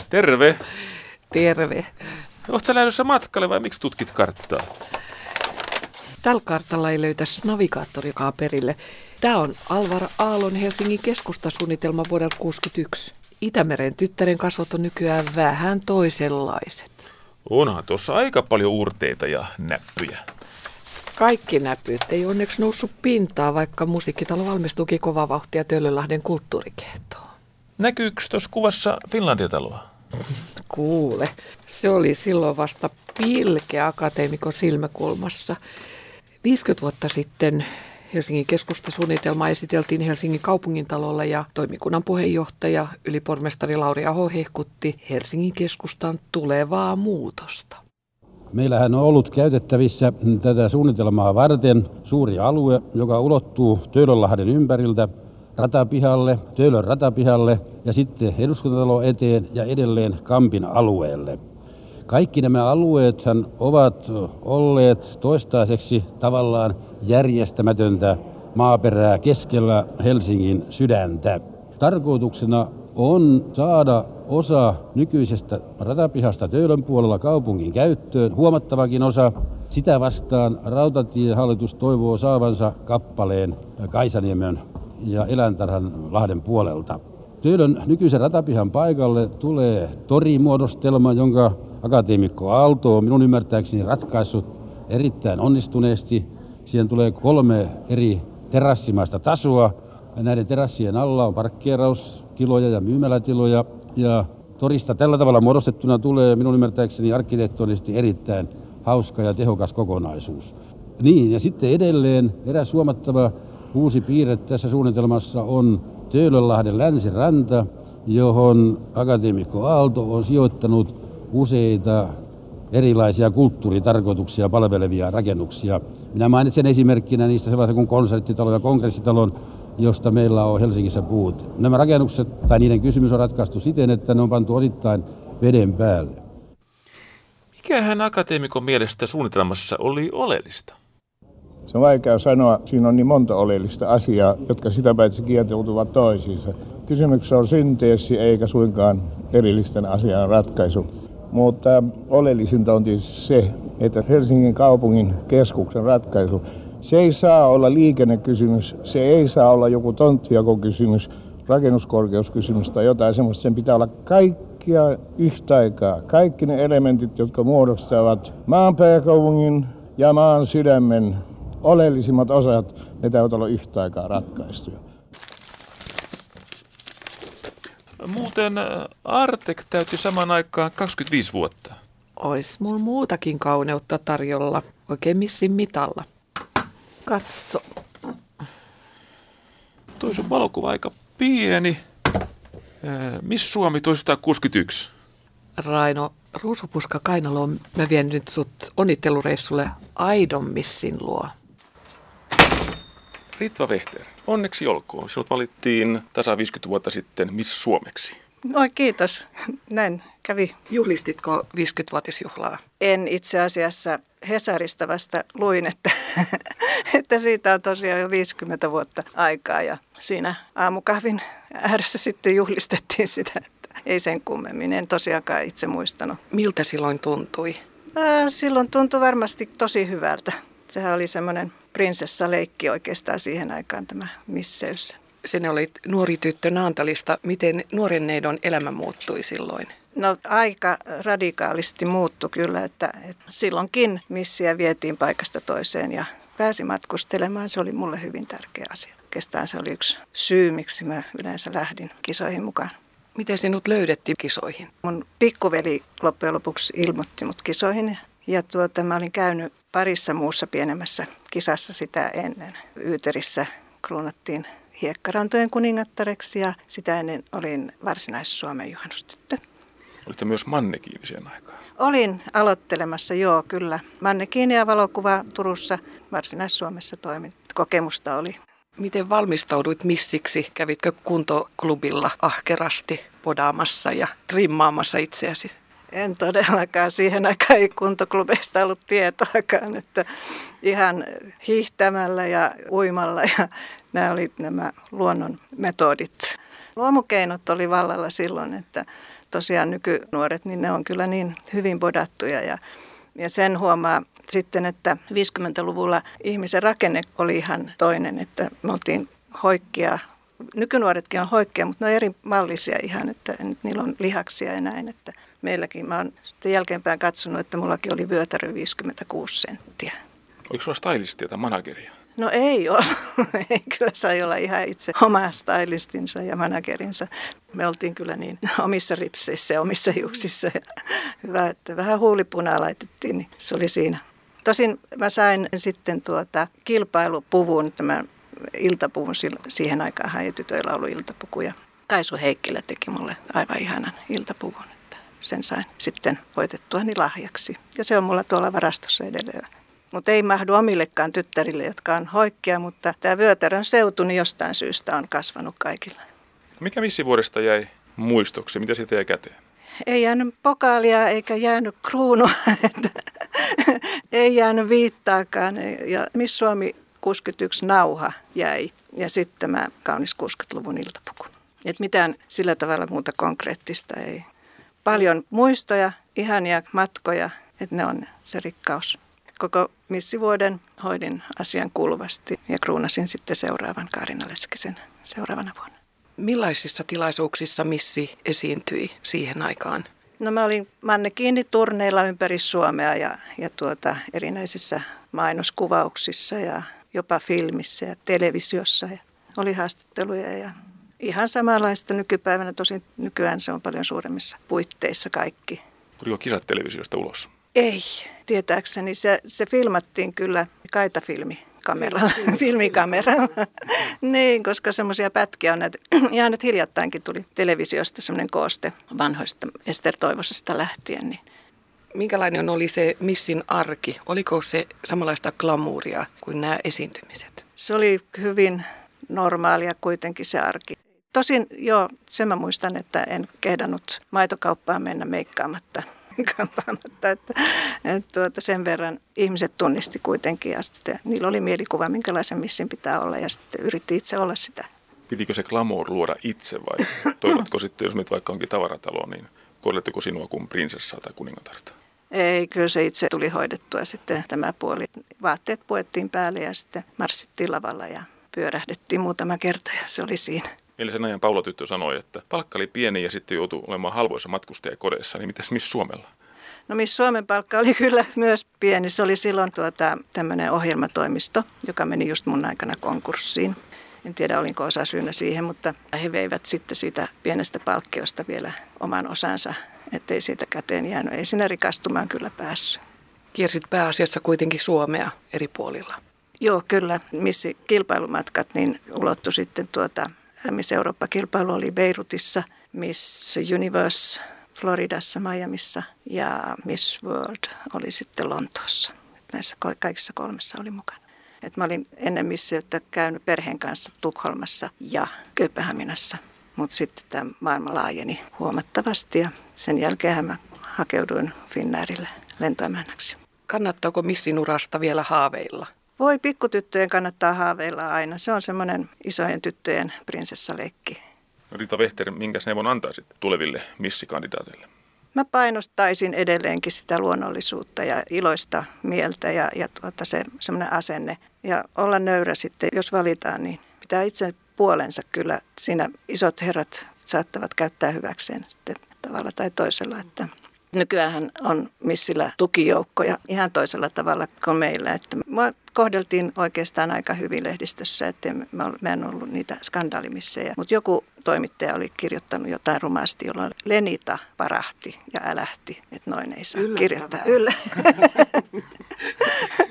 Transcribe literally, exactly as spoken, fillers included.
Terve. Terve. Oletko sä lähdössä matkalle vai miksi tutkit karttaa? Tällä kartalla ei löytäisi navigaattorikaan perille. Tämä on Alvar Aallon Helsingin keskustasuunnitelma vuodelta kuusikymmentäyksi. Itämeren tyttären kasvot on nykyään vähän toisenlaiset. Onhan tuossa aika paljon uurteita ja näppyjä. Kaikki näpyt ei onneksi noussut pintaan, vaikka musiikkitalo valmistuikin kovaa vauhtia Töölönlahden kulttuurikehtoon. Näkyykö tuossa kuvassa Finlandia-taloa? Kuule, se oli silloin vasta pilkeä akateemikon silmäkulmassa. viisikymmentä vuotta sitten Helsingin keskustasuunnitelma esiteltiin Helsingin kaupungintalolla ja toimikunnan puheenjohtaja ylipormestari Lauri Aho hehkutti Helsingin keskustan tulevaa muutosta. Meillähän on ollut käytettävissä tätä suunnitelmaa varten suuri alue, joka ulottuu Töölönlahden ympäriltä ratapihalle, Töölön ratapihalle ja sitten eduskuntatalo eteen ja edelleen Kampin alueelle. Kaikki nämä alueethan ovat olleet toistaiseksi tavallaan järjestämätöntä maaperää keskellä Helsingin sydäntä. Tarkoituksena on saada osa nykyisestä ratapihasta Töölön puolella kaupungin käyttöön, huomattavakin osa. Sitä vastaan Rautatiehallitus toivoo saavansa kappaleen Kaisaniemen ja Eläintarhan Lahden puolelta. Töölön nykyisen ratapihan paikalle tulee torimuodostelma, jonka akateemikko Aalto on minun ymmärtääkseni ratkaissut erittäin onnistuneesti. Siihen tulee kolme eri terassimaista tasoa. Näiden terassien alla on parkkeeraustiloja ja myymälätiloja. Ja torista tällä tavalla muodostettuna tulee minun ymmärtääkseni arkkitehtonisesti erittäin hauska ja tehokas kokonaisuus. Niin, ja sitten edelleen eräs huomattava uusi piirre tässä suunnitelmassa on Töölönlahden länsiranta, johon akateemikko Aalto on sijoittanut useita erilaisia kulttuuritarkoituksia palvelevia rakennuksia. Minä mainitsen esimerkkinä niistä sellaisia kuin konserttitalo ja kongressitalon, josta meillä on Helsingissä puhut. Nämä rakennukset tai niiden kysymys on ratkaistu siten, että ne on pantu osittain veden päälle. Mikähän akateemikon mielestä suunnitelmassa oli oleellista? Se on vaikea sanoa. Siinä on niin monta oleellista asiaa, jotka sitä paitsi kietoutuvat toisiinsa. Kysymyksessä on synteesi eikä suinkaan erillisten asian ratkaisu. Mutta oleellisinta on tietysti se, että Helsingin kaupungin keskuksen ratkaisu, se ei saa olla liikennekysymys, se ei saa olla joku tonttijakokysymys, rakennuskorkeuskysymys tai jotain semmoista. Sen pitää olla kaikkia yhtä aikaa. Kaikki ne elementit, jotka muodostavat maan pääkaupungin ja maan sydämen oleellisimmat osat, ne täytyy olla yhtä aikaa ratkaistuja. Muuten Artek täytti samaan aikaan kaksikymmentäviisi vuotta. Ois mulla muutakin kauneutta tarjolla, oikein missin mitalla. Katso. Toi sun valokuva aika pieni. Miss Suomi tuhatyhdeksänsataakuusikymmentäyksi? Raino, ruusupuska kainaloon mä vien nyt sut onnittelureissulle aidon missin luo. Ritva Vehter, onneksi olkoon. Sinut valittiin tasa viisikymmentä vuotta sitten Miss Suomeksi. Oi kiitos, näin kävi. Juhlistitko viisikymmentävuotisjuhlaa? En itse asiassa Hesarista vasta luin, että, että siitä on tosiaan jo viisikymmentä vuotta aikaa ja siinä aamukahvin ääressä sitten juhlistettiin sitä, että ei sen kummemmin, en tosiaankaan itse muistanut. Miltä silloin tuntui? Äh, silloin tuntui varmasti tosi hyvältä. Sehän oli semmoinen prinsessaleikki oikeastaan siihen aikaan tämä misseys. Sinä olit nuori tyttö Naantalista. Miten nuoren neidon elämä muuttui silloin? No aika radikaalisti muuttui kyllä, että, että silloinkin missiä vietiin paikasta toiseen ja pääsi matkustelemaan. Se oli mulle hyvin tärkeä asia. Oikeastaan se oli yksi syy, miksi mä yleensä lähdin kisoihin mukaan. Miten sinut löydettiin kisoihin? Mun pikkuveli loppujen lopuksi ilmoitti mut kisoihin ja tuota, mä olin käynyt parissa muussa pienemmässä kisassa sitä ennen. Yyterissä kruunattiin Hiekkarantojen kuningattareksi ja sitä ennen olin Varsinais-Suomen juhannustyttö. Olitte myös mannekiini siihen aikaan? Olin aloittelemassa, joo kyllä. Mannekiini ja valokuva Turussa, Varsinais-Suomessa toimin. Kokemusta oli. Miten valmistauduit missiksi? Kävitkö kuntoklubilla ahkerasti podaamassa ja trimmaamassa itseäsi? En todellakaan. Siihen aikaan ei kuntoklubeista ollut tietoakaan, että ihan hiihtämällä ja uimalla ja nämä oli nämä luonnon metodit. Luomukeinot oli vallalla silloin, että tosiaan nykynuoret, niin ne on kyllä niin hyvin bodattuja ja, ja sen huomaa sitten, että viisikymmentäluvulla ihmisen rakenne oli ihan toinen, että me oltiin hoikkia. Nykynuoretkin on hoikkia, mutta ne on eri mallisia ihan, että nyt niillä on lihaksia ja näin, että meilläkin, mä oon sitten jälkeenpäin katsonut, että mullakin oli vyötärö viisikymmentäkuusi senttiä. Oliko sulla stylistia tai manageria? No ei ole. Ei, kyllä sai olla ihan itse oma stylistinsa ja managerinsa. Me oltiin kyllä niin omissa ripseissä ja omissa hiuksissa. Hyvä, että vähän huulipunaa laitettiin, niin se oli siinä. Tosin mä sain sitten tuota kilpailupuvun, tämän iltapuvun, siihen aikaan ei tytöillä ollut iltapukuja. Kaisu Heikkilä teki mulle aivan ihanan iltapuvun, että sen sain sitten voitettuani lahjaksi. Ja se on mulla tuolla varastossa edelleen. Mutta ei mahdu omillekaan tyttärille, jotka on hoikkia, mutta tämä vyötärön seutu niin jostain syystä on kasvanut kaikilla. Mikä missivuodesta jäi muistoksi? Mitä siitä jäi käteen? Ei jäänyt pokaalia eikä jäänyt kruunua, ei jäänyt viittaakaan. Ja Miss Suomi kuusikymmentäyksi nauha jäi ja sitten tämä kaunis kuusikymmentäluvun iltapuku. Et mitään sillä tavalla muuta konkreettista ei. Paljon muistoja, ihania matkoja, että ne on se rikkaus. Koko missivuoden hoidin asian kuuluvasti ja kruunasin sitten seuraavan Kaarina Leskisen seuraavana vuonna. Millaisissa tilaisuuksissa missi esiintyi siihen aikaan? No mä olin mannekiiniturneilla ympäri Suomea ja, ja tuota, erinäisissä mainoskuvauksissa ja jopa filmissä ja televisiossa. Ja oli haastatteluja ja ihan samanlaista nykypäivänä, tosin nykyään se on paljon suuremmissa puitteissa kaikki. Tuliko kisat televisiosta ulos? Ei, tietääkseni se, se filmattiin kyllä kaitafilmikameralla, filmikameralla. Niin, koska semmoisia pätkiä on näitä, ihan nyt hiljattainkin tuli televisiosta semmoinen kooste vanhoista Ester Toivosesta lähtien. Niin. Minkälainen oli se missin arki? Oliko se samanlaista glamuuria kuin nämä esiintymiset? Se oli hyvin normaalia kuitenkin se arki. Tosin joo, sen mä muistan, että en kehdannut maitokauppaan mennä meikkaamatta. kampaamatta, että, että tuota, sen verran ihmiset tunnisti kuitenkin ja sitten niillä oli mielikuva, minkälaisen missin pitää olla ja sitten yritti itse olla sitä. Pitikö se glamour luoda itse vai toivotko sitten, jos nyt vaikka onkin tavaratalo, niin kohdelletteko sinua kuin prinsessaa tai kuningatarta? Ei, kyllä se itse tuli hoidettua sitten tämä puoli. Vaatteet puettiin päälle ja sitten marssittiin lavalla ja pyörähdettiin muutama kerta ja se oli siinä. Eli sen ajan Paula-tyttö sanoi, että palkka oli pieni ja sitten joutui olemaan halvoissa matkustajakodeissa. Niin mitäs Miss Suomella? No Miss Suomen palkka oli kyllä myös pieni. Se oli silloin tuota, tämmöinen ohjelmatoimisto, joka meni just mun aikana konkurssiin. En tiedä, olinko osa syynä siihen, mutta he veivät sitten siitä pienestä palkkiosta vielä oman osansa, ettei siitä käteen jäänyt. Ei sinne rikastumaan kyllä päässyt. Kiersit pääasiassa kuitenkin Suomea eri puolilla. Joo, kyllä. Missi kilpailumatkat niin ulottui sitten tuota... Miss Eurooppa-kilpailu oli Beirutissa, Miss Universe Floridassa, Miamissa ja Miss World oli sitten Lontoossa. Näissä kaikissa kolmessa oli mukana. Et mä olin ennen Missiyttä käynyt perheen kanssa Tukholmassa ja Kööpenhaminassa, mutta sitten tämä maailma laajeni huomattavasti ja sen jälkeen mä hakeuduin Finnairille lentoemännäksi. Kannattaako missin urasta vielä haaveilla? Voi, pikkutyttöjen kannattaa haaveilla aina. Se on semmoinen isojen tyttöjen prinsessaleikki. Rita Vechter, minkäs neuvon antaisit tuleville missikandidaateille? Mä painostaisin edelleenkin sitä luonnollisuutta ja iloista mieltä ja, ja tuota se semmoinen asenne. Ja olla nöyrä sitten, jos valitaan, niin pitää itse puolensa kyllä. Siinä isot herrat saattavat käyttää hyväkseen sitten tavalla tai toisella, että... Nykyäänhän on missillä tukijoukkoja ihan toisella tavalla kuin meillä. Että mua kohdeltiin oikeastaan aika hyvin lehdistössä, että mä en ollut niitä skandaalimissejä. Mutta joku toimittaja oli kirjoittanut jotain rumaasti, jolloin Lenita parahti ja älähti, että noin ei saa kirjoittaa. Yllä.